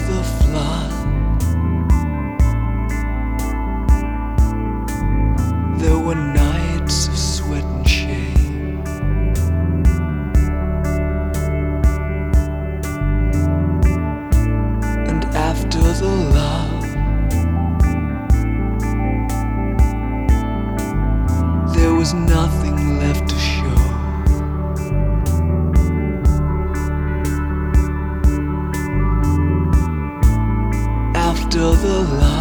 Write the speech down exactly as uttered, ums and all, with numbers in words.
the flood, there were nights of sweat and shame. And after the love, there was nothing left to show. After the love,